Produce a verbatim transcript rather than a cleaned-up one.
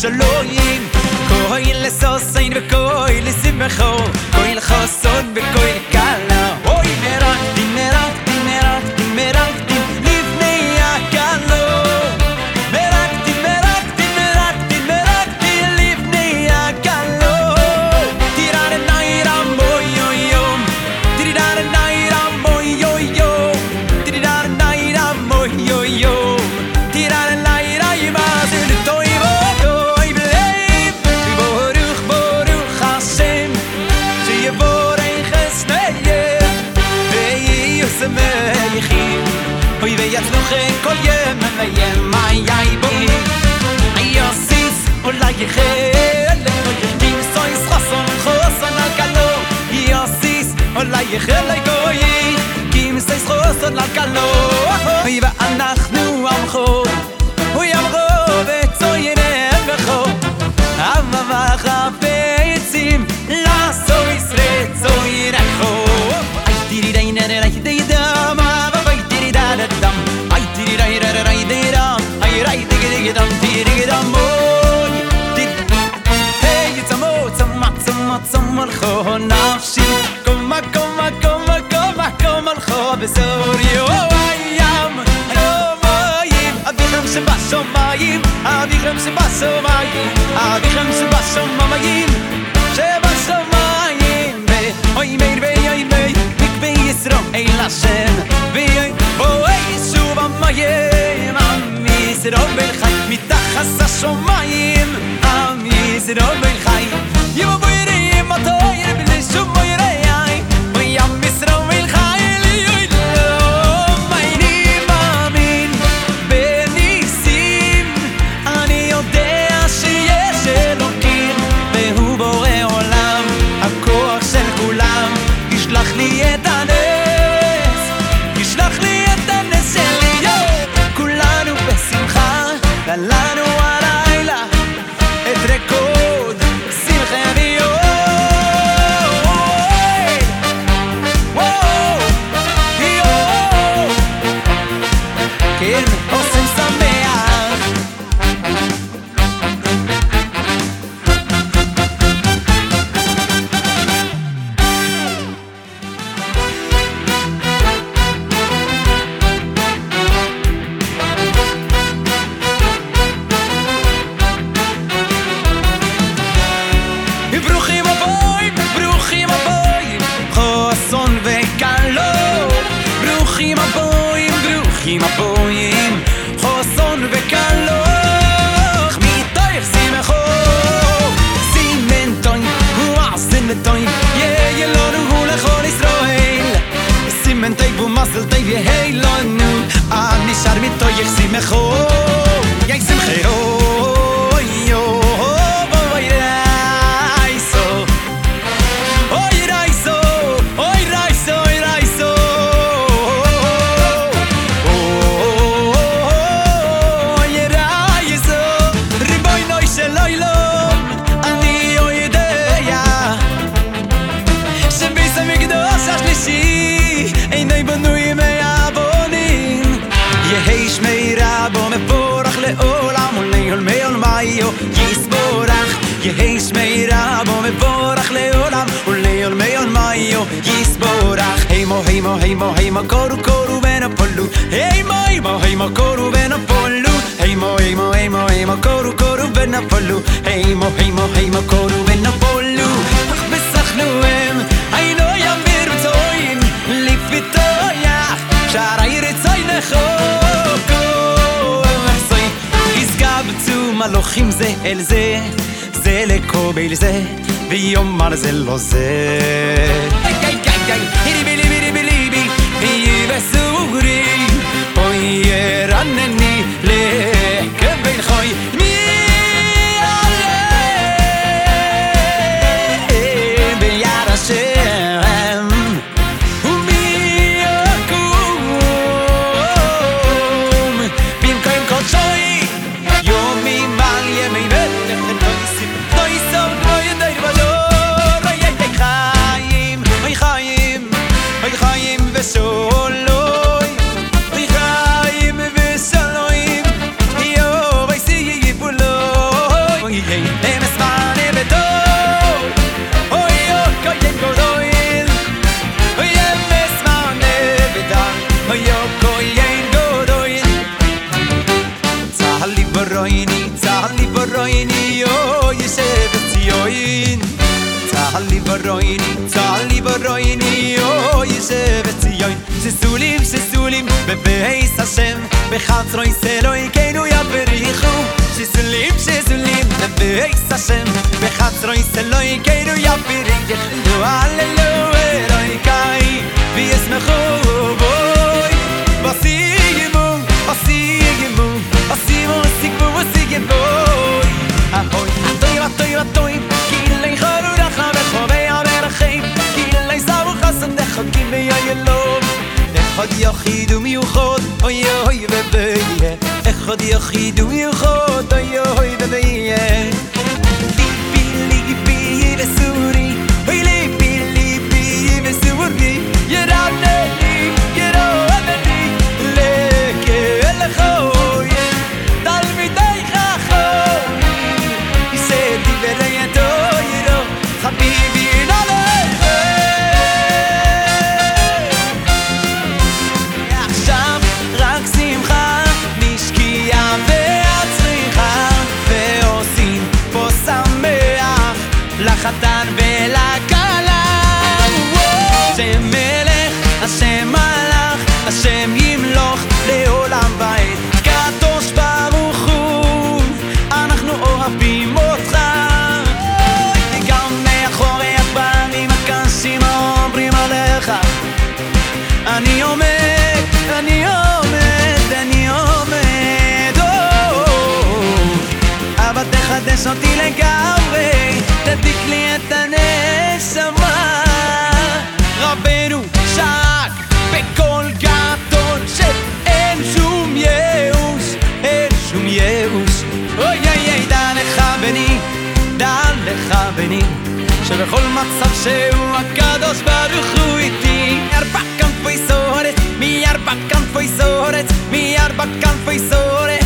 Shalom Koi lesosin ve koi lesimcho Koi lechoson ve koi lekala Oy merakti merakti merakti merakti Livnei akalo Merakti merakti merakti merakti Livnei akalo Tirare naira moy yo yo Tirare naira moy yo yo Tirare naira moy yo yo Tirare naira yimazil toy Hoy veías loje kol yem yem ay ay boy ay osis hola yechel kim soy khason khason kalo yosis hola yechel ay goy kim soy khason kalo hoy va אנחנו amcho hoy amcho vetsoyne amcho amma khafetzim la soy sretsoyne kho ay diri dai nere dai dai dam dam ay diri rai rai rai dam ay rai digi digi dam diri dam boy hey it's a mo it's a mat it's a mat some al kho nafshi koma koma koma koma koma al kho besori ayam no mayim abikhem shbaso mayim abikhem shbaso mayim abikhem shbaso mayim shbaso mayim oy meir ve oy mei ik ben yisro ey lashem ve mayim am yisro bel chay mitachas hashomayim am yisro bel chay yo boirim atoyer b'nei shum boirei mayam yisro bel chay liyoylo mayim amin benisim ani yodea sheyesh elokim vehu borei olam hakoach shel kulam yishlach li et hanes yishlach li et hanes sheli לנו הלילה את רקוד שמחה ויום כן עושים שמח ברוכים הבאים, ברוכים הבאים, חוסון וקלוך, מתוך שמחו, סימנטוין, ועשנתוין, יהיה לנו לכל ישראל, סימנטי ומזל טוב יהיה לנו, עד נשאר מתוך שמחו, יהיה שמחו, יו, בואי רייסו, אוי רייסו, אוי רייסו, אוי רייסו, עיני בנוי מהבונים יהי שמירה בו מבורך לעולם ולעולמי עולמיו יסבורך יהי שמירה בו מבורך לעולם ולעולמי עולמיו יסבורך הימו הימו הימו הימו קורו קורו ונפולו הימו הימו הימו קורו ונפולו הימו הימו הימו הימו קורו קורו ונפולו הימו הימו הימו קורו ונפולו אך בסחנו הם היינו ימיר בצוין לפתוח שערי רצוי נחוקו מחסוי יסגבצו מלוכים זה אל זה זה לקובל זה ויומר זה לא זה גי גי גי הירי בילי בילי בילי בי היי בסוגרי אוי ירנני לקבל חוי מי עולה ביד השם ומי יקום במקום קודשוי יומים על ימי מלך נויסים נויסום כמו ידי בדור אוי אי חיים אוי חיים אוי חיים ושולוי אוי חיים ושולוי ברויני, צהלי ברויני, או ישבת ציון. צהלי ברויני, צהלי ברויני, או ישבת ציון. שסולים, שסולים, בבייס השם, בחצרוי סלוי, כאילו יבריחו. שסולים, שסולים, בבייס השם, בחצרוי סלוי, כאילו יבריחו. הללו אלוהי קאי, וישמחו בוי. בסיגמו, בסיגמו, בסיגמו, בסיגמו, בסיגמו. ahoy, atoy, atoy, atoy, kilay kharurach bechovei amerachim, kilay savu chasam dechokim v'yayelom. Echad yachid u'miyuchod, oy oy v'beye. Echad yachid u'miyuchod, oy oy v'beye. Lipi, lipi, v'suri, oy lipi, lipi, v'suri. Yeravneni, yeravneni, leke elechoy. Talmidei chachom, yiseti v'reyeto yiro, chabibi nalei. עכשיו רק שמחה, נשקיע והצריחה, ועושים פה שמח לחתן ולכלה. השם מלך, השם מלך, השם ימלוך לעולם ועד. קדוש ברוך הוא, אנחנו אוהבים אותך. גם מאחורי הפנים הקשים אומרים עליך. אני עומד, אני עומד, אני עומד, אבל תחדש אותי לגמרי, תדליק לי את הנשמה. רבנו שק בקול גדול שאין שום ייאוש, אין שום ייאוש. אוי אוי אוי, דע לך בני, דע לך בני, שבכל מצב שהוא הקדוש ברוך הוא איתי. ארבע כנפי סורת, מארבע כנפי סורת, מארבע כנפי סורת.